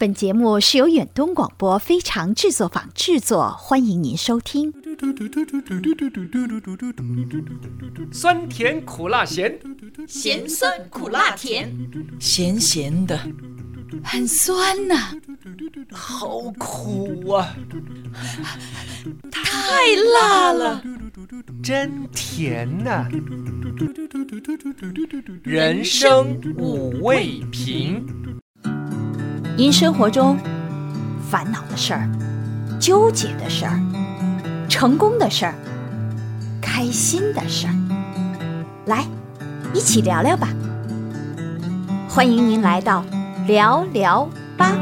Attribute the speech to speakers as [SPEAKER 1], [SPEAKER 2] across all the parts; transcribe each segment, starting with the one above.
[SPEAKER 1] 本节目是由远东广播非常制作坊制作，欢迎您收听。
[SPEAKER 2] 酸甜苦辣咸，
[SPEAKER 3] 咸酸苦辣甜，
[SPEAKER 4] 咸咸的，
[SPEAKER 3] 很酸呐，
[SPEAKER 2] 好苦啊，
[SPEAKER 3] 太辣了，
[SPEAKER 2] 真甜呐。人生五味瓶。
[SPEAKER 1] 您生活中烦恼的事儿、纠结的事儿、成功的事儿、开心的事儿，来，一起聊聊吧。欢迎您来到聊聊吧。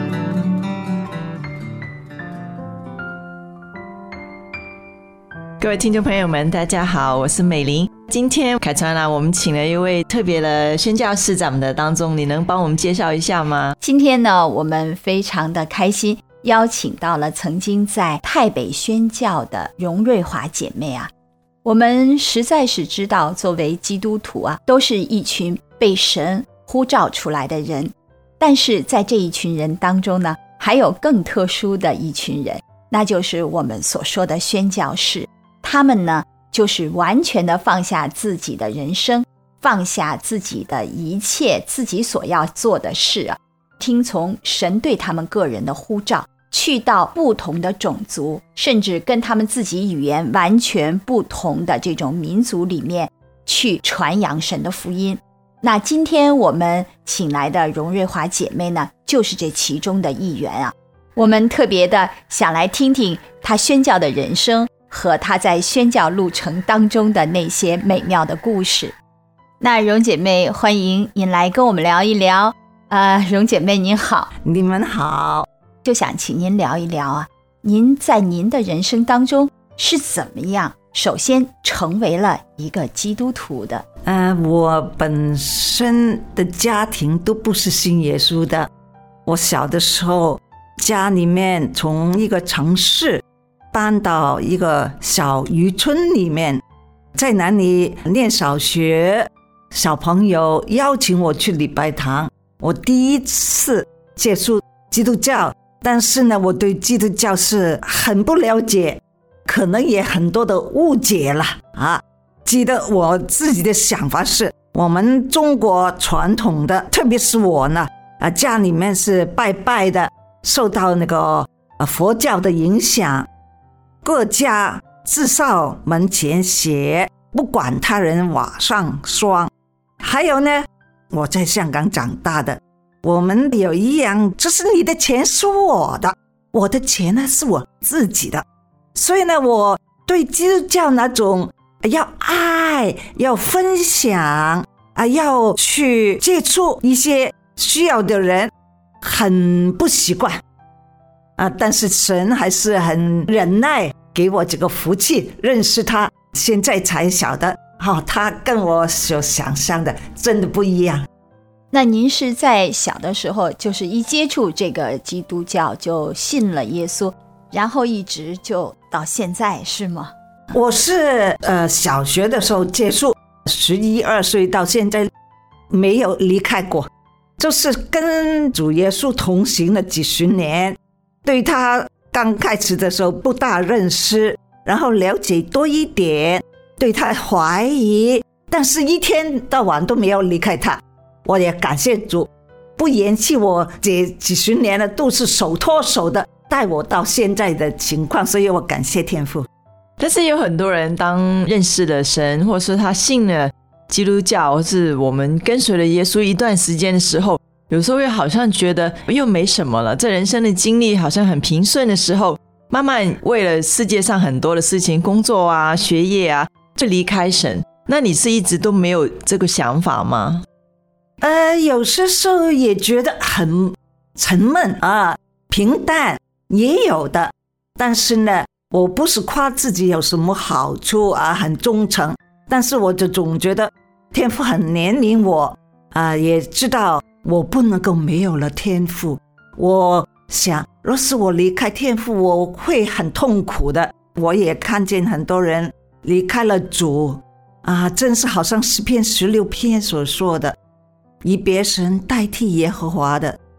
[SPEAKER 4] 各位听众朋友们，大家好，我是美玲。今天凯传啦，我们请了一位特别的宣教士在我们的当中，你能帮我们介绍一下吗？
[SPEAKER 1] 今天呢，我们非常的开心，邀请到了曾经在泰北宣教的荣瑞华姐妹啊。我们实在是知道，作为基督徒啊，都是一群被神呼召出来的人，但是在这一群人当中呢，还有更特殊的一群人，那就是我们所说的宣教士。他们呢，就是完全的放下自己的人生，放下自己的一切，自己所要做的事啊，听从神对他们个人的呼召，去到不同的种族，甚至跟他们自己语言完全不同的这种民族里面去传扬神的福音。那今天我们请来的荣瑞华姐妹呢，就是这其中的一员啊。我们特别的想来听听她宣教的人生和她在宣教路程当中的那些美妙的故事。那荣姐妹，欢迎您来跟我们聊一聊。荣姐妹您好。
[SPEAKER 5] 你们好。
[SPEAKER 1] 就想请您聊一聊啊，您在您的人生当中是怎么样首先成为了一个基督徒的？
[SPEAKER 5] 我本身的家庭都不是信耶稣的。我小的时候，家里面从一个城市搬到一个小渔村里面，在那里念小学，小朋友邀请我去礼拜堂，我第一次接触基督教，但是呢，我对基督教是很不了解，可能也很多的误解了啊。记得我自己的想法是，我们中国传统的，特别是我呢，家里面是拜拜的，受到那个佛教的影响，各家至少门前写，不管他人瓦上霜。还有呢，我在香港长大的，我们有一样，就是你的钱是我的，我的钱呢是我自己的。所以呢，我对基督教那种要爱，要分享要去接触一些需要的人，很不习惯但是神还是很忍耐，给我这个福气认识他，现在才晓得他跟我所想象的真的不一样。
[SPEAKER 1] 那您是在小的时候就是一接触这个基督教就信了耶稣，然后一直就到现在是吗？
[SPEAKER 5] 我是小学的时候接触，11、12岁到现在没有离开过，就是跟主耶稣同行了几十年。对他刚开始的时候不大认识，然后了解多一点，对他怀疑，但是一天到晚都没有离开他。我也感谢主，不嫌弃我这几十年了，都是手拖手的带我到现在的情况，所以我感谢天父。
[SPEAKER 4] 但是有很多人当认识了神，或是他信了基督教，或是我们跟随了耶稣一段时间的时候，有时候会好像觉得又没什么了，这人生的经历好像很平顺的时候，慢慢为了世界上很多的事情，工作啊、学业啊，就离开神。那你是一直都没有这个想法吗？
[SPEAKER 5] 有些时候也觉得很沉闷平淡也有的，但是呢，我不是夸自己有什么好处很忠诚，但是我就总觉得天父很怜悯我也知道我不能够没有了天父。我想若是我离开天父，我会很痛苦的。我也看见很多人离开了主真是好像诗篇16篇所说的，以别神代替耶和华的，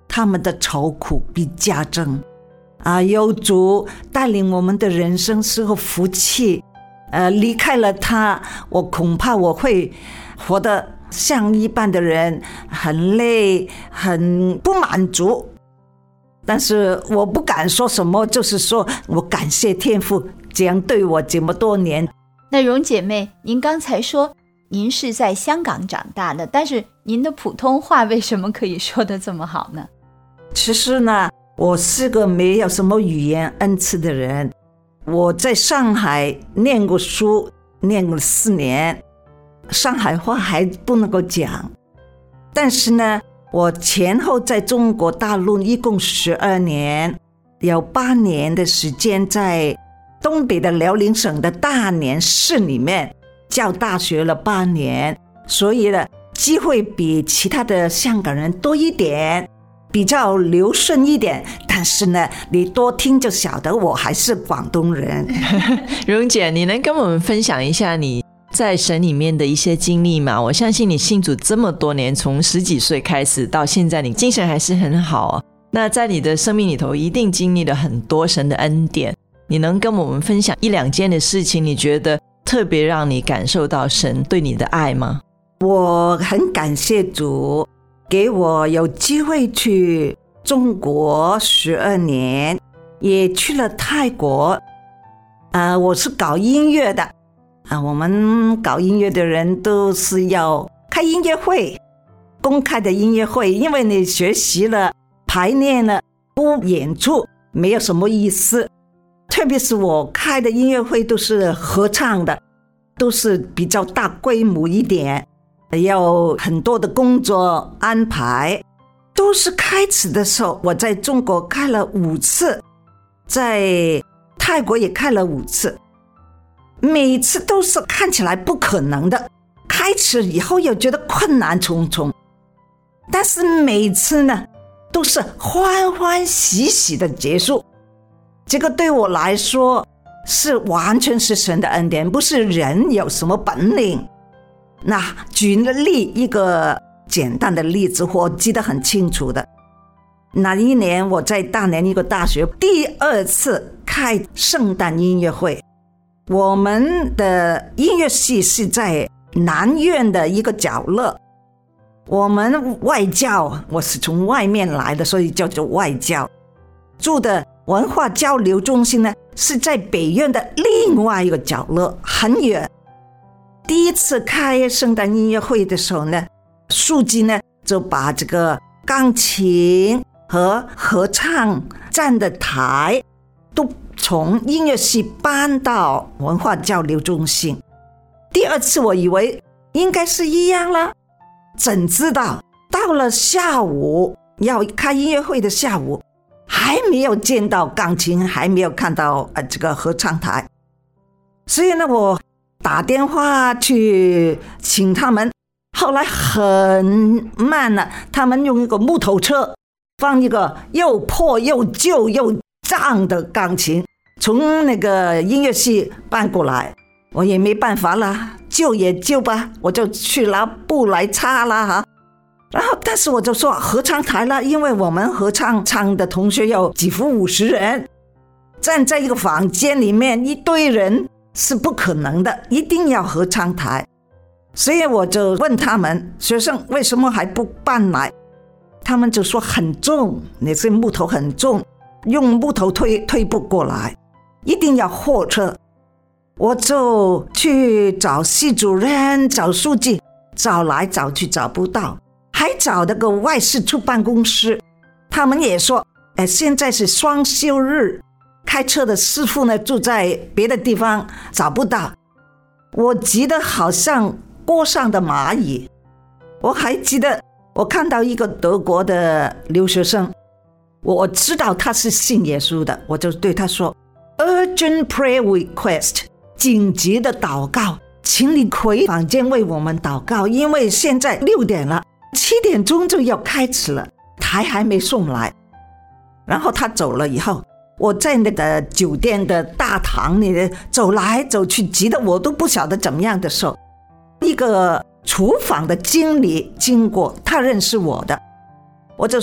[SPEAKER 5] 他们的愁苦必加增。有主带领我们的人生是个福气。离开了他，我恐怕我会活得像一般的人，很累，很不满足。但是我不敢说什么，就是说我感谢天父这样对我这么多年。
[SPEAKER 1] 那蓉姐妹，您刚才说您是在香港长大的，但是您的普通话为什么可以说得这么好呢？
[SPEAKER 5] 其实呢，我是个没有什么语言恩赐的人。我在上海念过书，念过4年，上海话还不能够讲。但是呢，我前后在中国大陆一共12年，有8年的时间在东北的辽宁省的大连市里面教大学了8年，所以呢，机会比其他的香港人多一点，比较流顺一点。但是呢，你多听就晓得我还是广东人。
[SPEAKER 4] 蓉姐，你能跟我们分享一下你在神里面的一些经历吗？我相信你信主这么多年，从10几岁开始到现在，你精神还是很好啊。那在你的生命里头一定经历了很多神的恩典，你能跟我们分享1、2件的事情，你觉得特别让你感受到神对你的爱吗？
[SPEAKER 5] 我很感谢主给我有机会去中国12年，也去了泰国。我是搞音乐的。我们搞音乐的人都是要开音乐会，公开的音乐会，因为你学习了排练了不演出没有什么意思。特别是我开的音乐会都是合唱的，都是比较大规模一点，要很多的工作安排。都是开始的时候，我在中国开了5次，在泰国也开了5次，每次都是看起来不可能的，开始以后又觉得困难重重，但是每次呢都是欢欢喜喜的结束。这个对我来说是完全是神的恩典，不是人有什么本领。那举例一个简单的例子，我记得很清楚的。那一年我在大连一个大学第2次开圣诞音乐会，我们的音乐系是在南院的一个角落。我们外教，我是从外面来的，所以叫做外教。住的文化交流中心呢，是在北院的另外一个角落，很远。第1次开圣诞音乐会的时候呢，书记呢就把这个钢琴和合唱站的台都从音乐系搬到文化交流中心。第2次我以为应该是一样了，怎知道到了下午要开音乐会的下午，还没有见到钢琴，还没有看到这个合唱台。所以呢，我打电话去请他们，后来很慢了，他们用一个木头车放一个又破又旧又脏的钢琴从那个音乐系搬过来。我也没办法了，旧也旧吧，我就去拿布来擦了哈。然后但是我就说合唱台了，因为我们合唱唱的同学有几乎50人，站在一个房间里面一堆人是不可能的，一定要合唱台。所以我就问他们学生为什么还不搬来，他们就说很重，那些木头很重，用木头推不过来，一定要货车。我就去找系主任，找书记，找来找去找不到，还找了个外事处办公室，他们也说现在是双休日，开车的师傅呢住在别的地方，找不到。我急得好像锅上的蚂蚁。我还记得我看到一个德国的留学生，我知道他是信耶稣的，我就对他说 Urgent prayer request， 紧急的祷告，请你回房间为我们祷告，因为现在6点了，7点钟就要开始了，台还没送来。然后他走了以后，我在那个酒店的大堂里走来走去，急得我都不晓得怎么样的时候，一个厨房的经理经过，他认识我的，我就说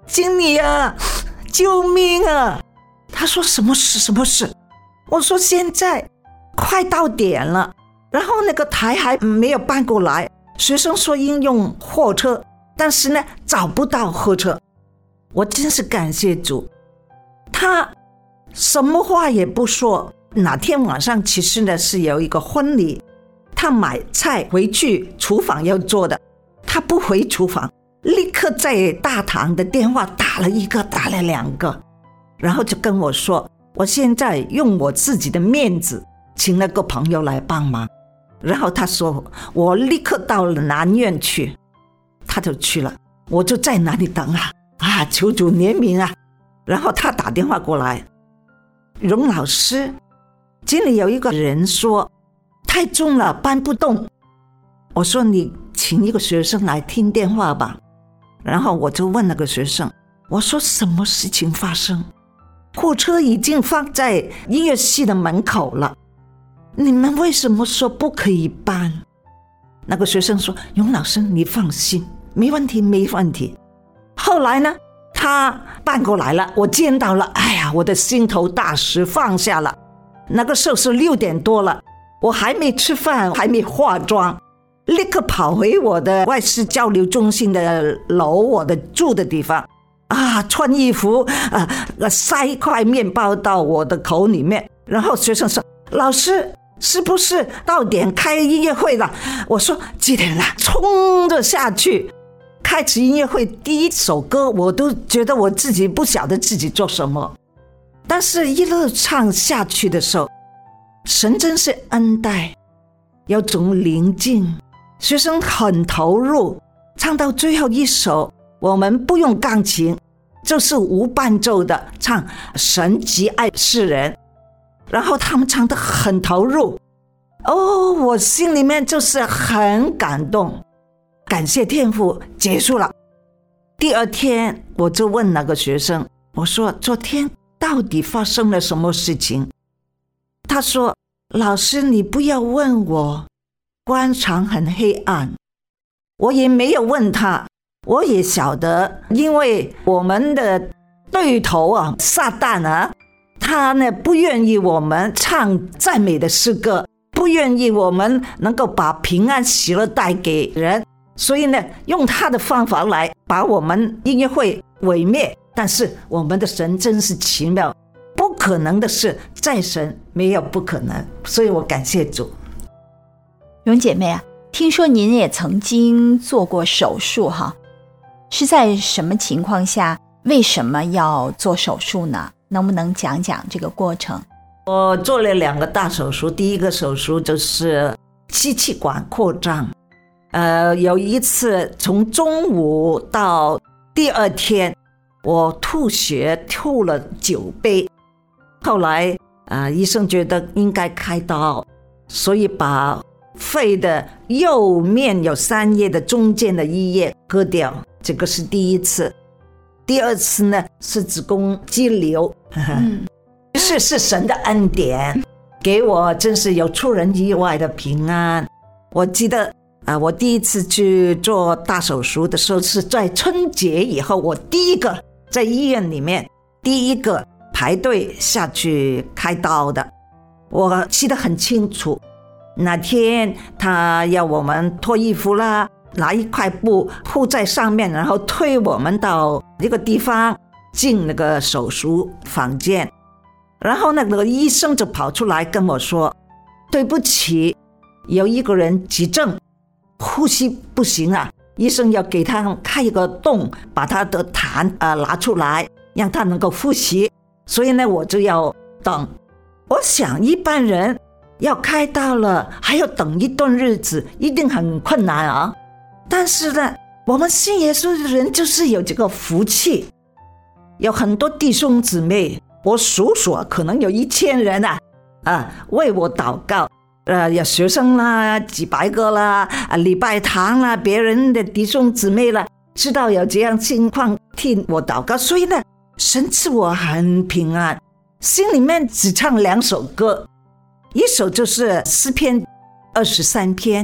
[SPEAKER 5] 经理啊，救命啊！他说什么事？什么事？我说现在快到点了，然后那个台还没有搬过来，学生说应用货车，但是呢找不到货车。我真是感谢主，他什么话也不说。哪天晚上其实呢是有一个婚礼，他买菜回去厨房要做的，他不回厨房，立刻在大堂的电话打了一个，打了2个，然后就跟我说，我现在用我自己的面子请了个朋友来帮忙。然后他说我立刻到了南院去，他就去了，我就在那里等求主怜悯啊。然后他打电话过来，荣老师，经理有一个人说太重了搬不动。我说你请一个学生来听电话吧。然后我就问那个学生，我说什么事情发生？货车已经放在音乐系的门口了，你们为什么说不可以搬？那个学生说，荣老师你放心，没问题没问题。后来呢他搬过来了，我见到了，哎呀，我的心头大石放下了。那个时候是6点多了，我还没吃饭，还没化妆，立刻跑回我的外事交流中心的楼，我的住的地方穿衣服塞一块面包到我的口里面。然后学生说，老师是不是到点开音乐会了？我说几点了，冲着下去开始音乐会。第1首歌我都觉得我自己不晓得自己做什么，但是一路唱下去的时候，神真是恩待，有种宁静，学生很投入，唱到最后1首我们不用钢琴，就是无伴奏的唱神极爱世人，然后他们唱得很投入，我心里面就是很感动，感谢天父。结束了，第2天我就问那个学生，我说昨天到底发生了什么事情？他说，老师你不要问我，官场很黑暗。我也没有问他，我也晓得，因为我们的对头撒旦他呢不愿意我们唱赞美的诗歌，不愿意我们能够把平安喜乐带给人，所以呢用他的方法来把我们音乐会毁灭。但是我们的神真是奇妙，不可能的事在神没有不可能，所以我感谢主。
[SPEAKER 1] 荣姐妹啊，听说您也曾经做过手术是在什么情况下，为什么要做手术呢？能不能讲讲这个过程？
[SPEAKER 5] 我做了2个大手术，第1个手术就是吸气管扩张，有一次从中午到第2天我吐血吐了9杯，后来医生觉得应该开刀，所以把肺的右面有3叶的中间的1叶割掉，这个是第1次。第2次呢是子宫肌瘤，是神的恩典，给我真是有出人意外的平安。我记得我第1次去做大手术的时候是在春节以后，我第1个在医院里面第1个排队下去开刀的。我记得很清楚，那天他要我们脱衣服啦，拿一块布铺在上面，然后推我们到一个地方进那个手术房间。然后那个医生就跑出来跟我说，对不起，有一个人急症，呼吸不行医生要给他开一个洞，把他的痰拿出来，让他能够呼吸。所以呢我就要等。我想一般人要开刀了还要等一段日子，一定很困难但是呢我们信耶稣的人就是有这个福气，有很多弟兄姊妹，我数可能有1000人为我祷告，有学生啦，几百个啦，礼拜堂啦，别人的弟兄姊妹啦，知道有这样情况替我祷告，所以呢神赐我很平安，心里面只唱2首歌，一首就是诗篇23篇，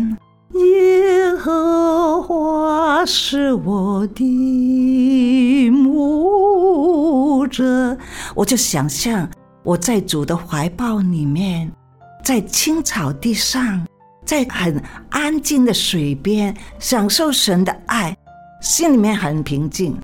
[SPEAKER 5] 耶和华是我的牧者。我就想象我在主的怀抱里面，在青草地上，在很安静的水边，享受神的爱，心里面很平静。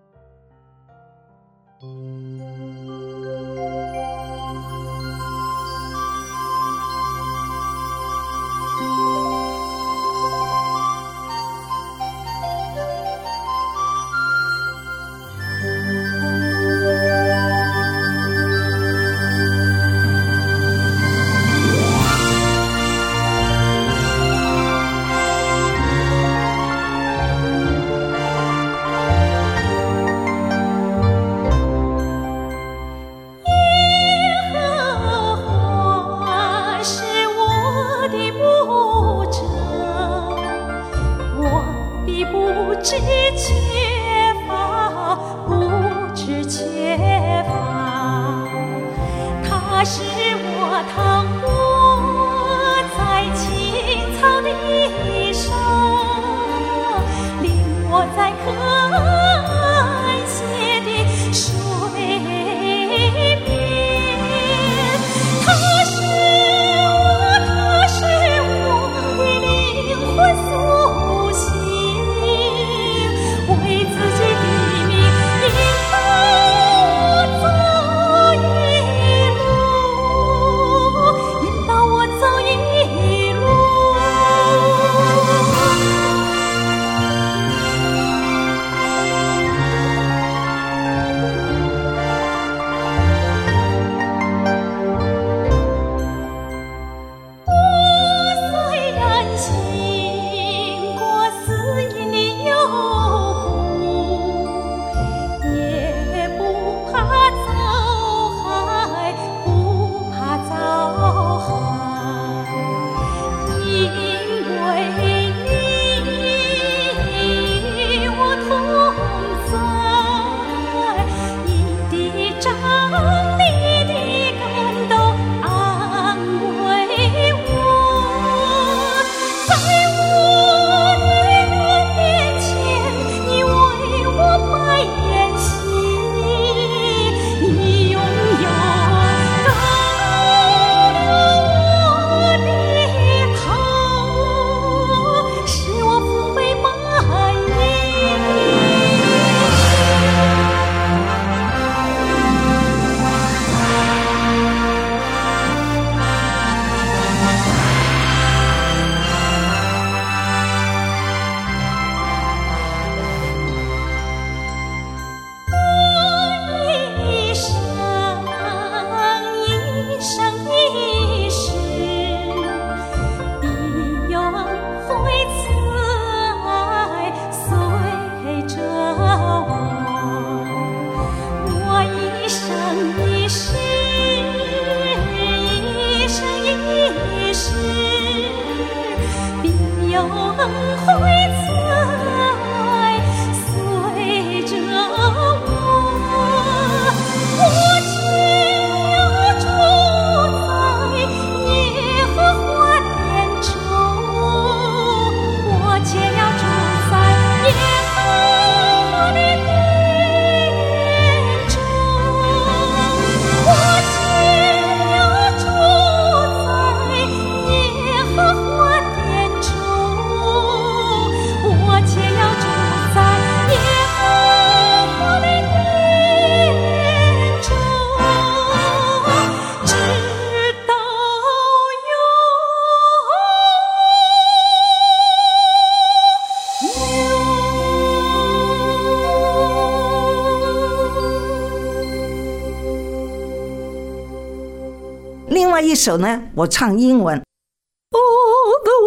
[SPEAKER 5] 一首呢，我唱英文。All the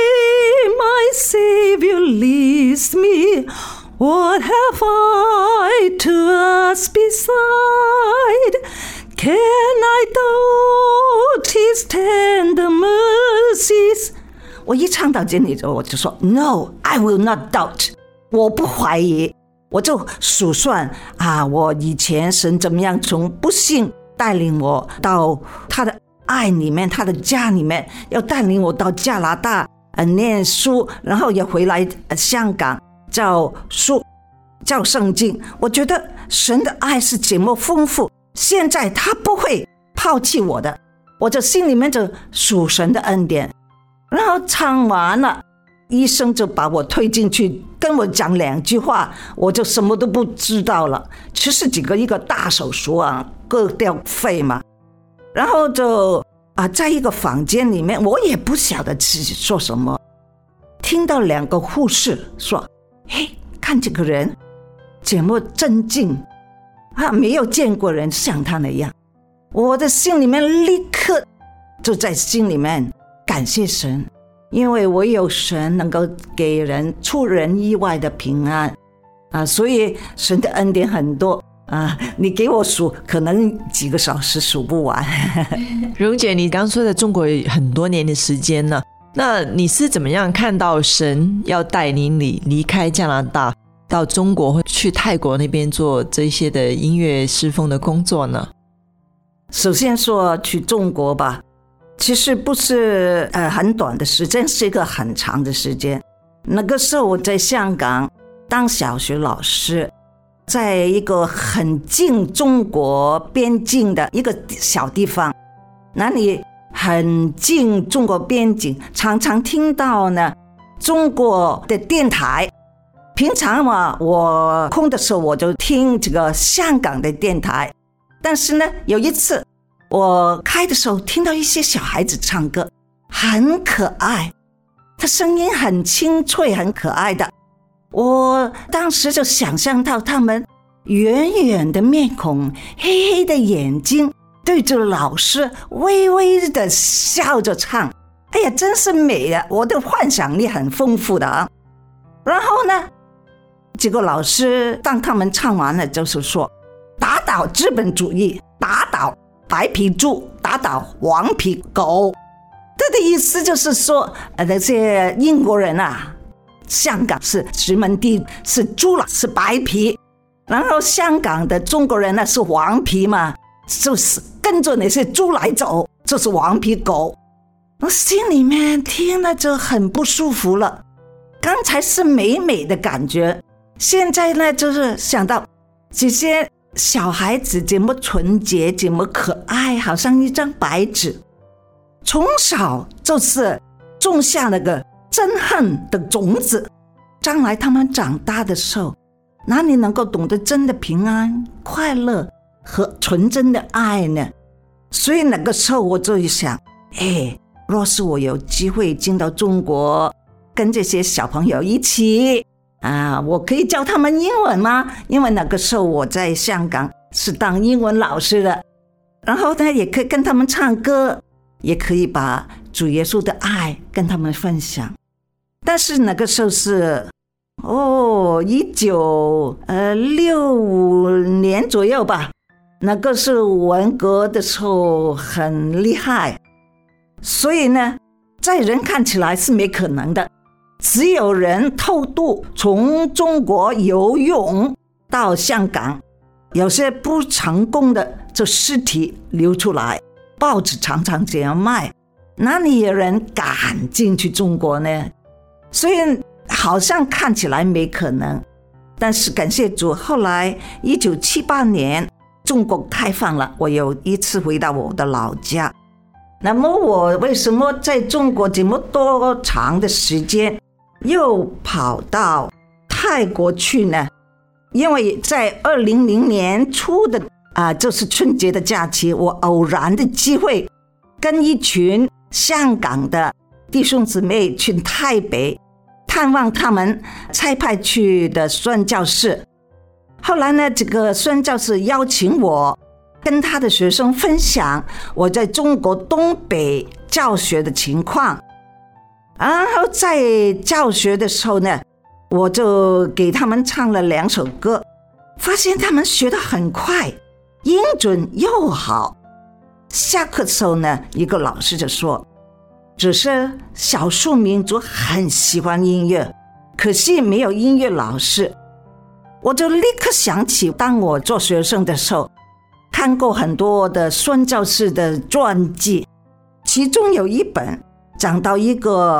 [SPEAKER 5] way my Savior leads me, what have I to us beside? Can I doubt his tender mercies? 我一唱到这里之后，我就说 No, I will not doubt. 我不怀疑，我就数算我以前神怎么样从不幸带领我到他的爱里面，他的家里面，要带领我到加拿大念书，然后也回来香港教书教圣经。我觉得神的爱是这么丰富，现在他不会抛弃我的，我就心里面就属神的恩典。然后唱完了，医生就把我推进去，跟我讲2句话，我就什么都不知道了。其实一个大手术啊，割掉肺嘛。然后就在一个房间里面，我也不晓得自己说什么，听到2个护士说：“嘿，看这个人这么镇静没有见过人像他那样。”我的心里面立刻就在心里面感谢神，因为我有神能够给人出人意外的平安所以神的恩典很多你给我数可能几个小时数不完。
[SPEAKER 4] 蓉姐，你刚说的中国很多年的时间呢，那你是怎么样看到神要带领你离开加拿大到中国去泰国那边做这些的音乐侍奉的工作呢？
[SPEAKER 5] 首先说去中国吧，其实不是很短的时间，是一个很长的时间。那个时候我在香港当小学老师，在一个很近中国边境的一个小地方，那里很近中国边境，常常听到呢中国的电台。平常嘛，我空的时候我就听这个香港的电台，但是呢有一次我开的时候听到一些小孩子唱歌，很可爱，他声音很清脆很可爱的。我当时就想象到他们圆圆的面孔，黑黑的眼睛，对着老师微微的笑着唱，哎呀真是美啊，我的幻想力很丰富的然后呢这个老师当他们唱完了就是说，打倒资本主义，打倒白皮猪，打倒黄皮狗。这的意思就是说那些英国人香港是殖民地，是猪了，是白皮，然后香港的中国人是黄皮嘛，就是跟着那些猪来走，就是黄皮狗。我心里面听了就很不舒服了，刚才是美美的感觉，现在呢就是想到这些小孩子怎么纯洁，怎么可爱，好像一张白纸，从小就是种下那个憎恨的种子，将来他们长大的时候哪里能够懂得真的平安快乐和纯真的爱呢？所以那个时候我就想，若是我有机会进到中国跟这些小朋友一起我可以教他们英文吗？因为那个时候我在香港是当英文老师的，然后呢也可以跟他们唱歌，也可以把主耶稣的爱跟他们分享。但是那个时候是1965年左右吧，那个是文革的时候，很厉害，所以呢在人看起来是没可能的，只有人偷渡从中国游泳到香港，有些不成功的就尸体流出来，报纸常常这样卖，哪里有人敢进去中国呢？所以好像看起来没可能，但是感谢主，后来1978年中国开放了，我有一次回到我的老家。那么我为什么在中国这么多长的时间又跑到泰国去呢？因为在2000年初的就是春节的假期，我偶然的机会跟一群香港的弟兄姊妹去台北探望他们差派去的宣教士。后来呢这个宣教士邀请我跟他的学生分享我在中国东北教学的情况，然后在教学的时候呢，我就给他们唱了2首歌，发现他们学得很快，音准又好。下课的时候呢，一个老师就说，只是少数民族很喜欢音乐，可惜没有音乐老师。我就立刻想起当我做学生的时候看过很多的宣教士的传记，其中有一本讲到一个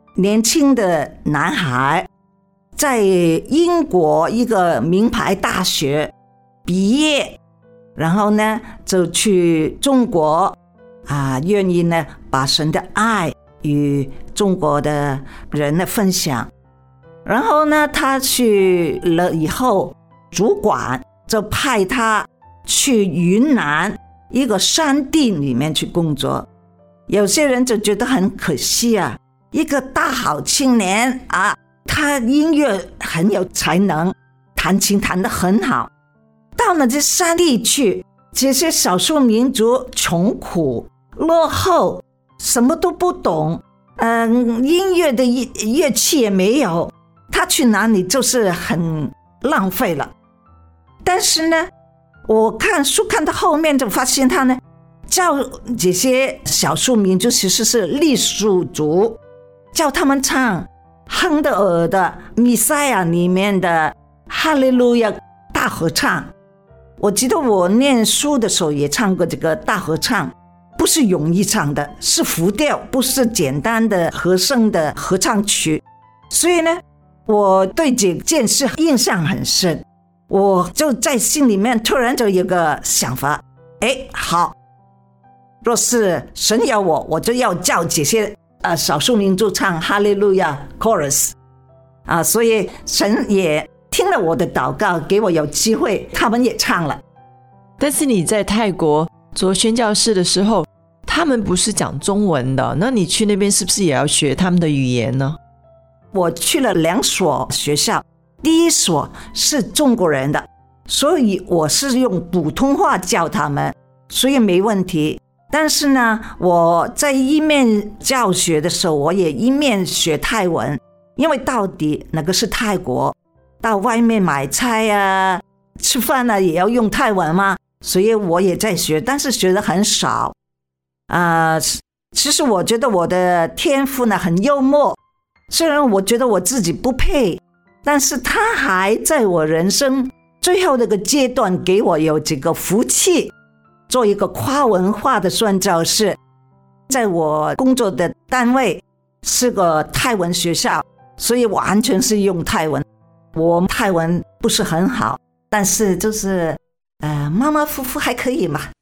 [SPEAKER 5] 年轻的男孩，在英国一个名牌大学毕业，然后呢就去中国愿意呢把神的爱与中国的人呢分享。然后呢他去了以后，主管就派他去云南一个山地里面去工作。有些人就觉得很可惜啊，一个大好青年他音乐很有才能，弹琴弹得很好，到了这山地去，这些少数民族穷苦落后，什么都不懂，音乐的乐器也没有，他去哪里就是很浪费了。但是呢，我看书看到后面就发现他呢叫这些少数民族，其实是傈僳族，叫他们唱亨德尔的弥赛亚里面的哈利路亚大合唱。我记得我念书的时候也唱过这个大合唱，不是容易唱的，是浮调，不是简单的和声的合唱曲。所以呢，我对这件事印象很深，我就在心里面突然就有个想法，好，若是神要我就要叫这些少数民族唱哈利路亚 chorus 所以神也听了我的祷告，给我有机会，他们也唱了。
[SPEAKER 4] 但是你在泰国做宣教士的时候，他们不是讲中文的，那你去那边是不是也要学他们的语言呢？
[SPEAKER 5] 我去了2所学校，第一所是中国人的，所以我是用普通话教他们，所以没问题。但是呢，我在一面教学的时候，我也一面学泰文，因为到底那个是泰国，到外面买菜吃饭也要用泰文嘛，所以我也在学，但是学的很少。其实我觉得我的天赋呢很幽默，虽然我觉得我自己不配，但是他还在我人生最后这个阶段给我有这个福气，做一个跨文化的宣教士。在我工作的单位是个泰文学校，所以完全是用泰文。我泰文不是很好，但是就是马马虎虎还可以嘛。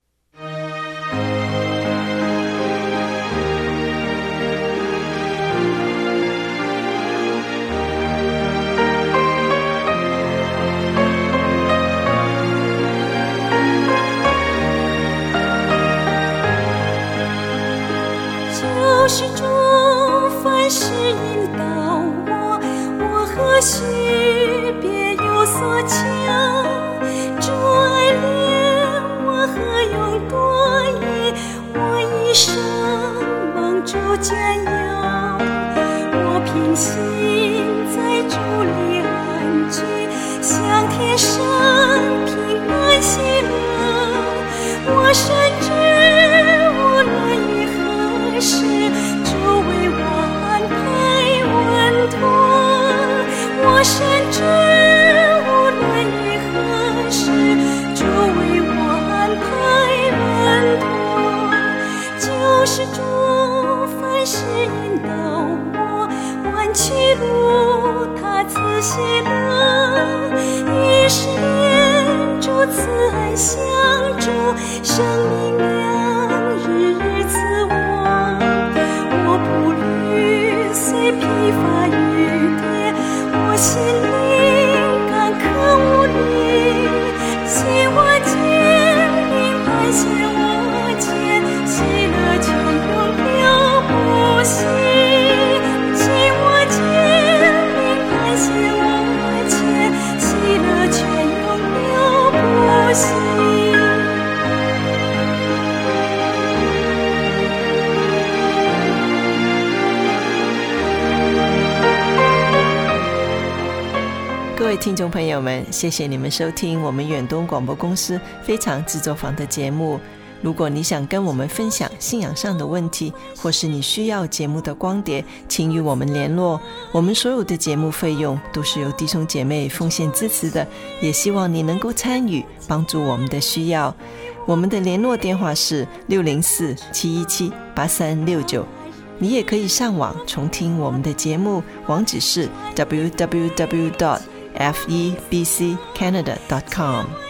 [SPEAKER 3] 是主凡事引导我何须别有所求？主爱怜我何用多疑？我一生望主眷佑，我平心在主里安居，享天生平安喜乐。我深知无论于何时，主为我安排稳妥。我深知无论于何时，主为我安排稳妥。就是主凡事引导我，弯曲路他赐喜乐。于是念主慈爱相助，生命粮日日赐我。我步履虽疲乏雨跌，我心灵干渴无力。希望坚定派遣我前，喜乐全永留不息。希望坚定派遣我前，喜乐全永留不息。
[SPEAKER 4] 各位听众朋友们，谢谢你们收听我们远东广播公司非常制作坊的节目。如果你想跟我们分享信仰上的问题，或是你需要节目的光碟，请与我们联络。我们所有的节目费用都是由弟兄姐妹奉献支持的，也希望你能够参与，帮助我们的需要。我们的联络电话是604-717-8369
[SPEAKER 6] 你也可以上网重听我们的节目，网址是 www.febccanada.com。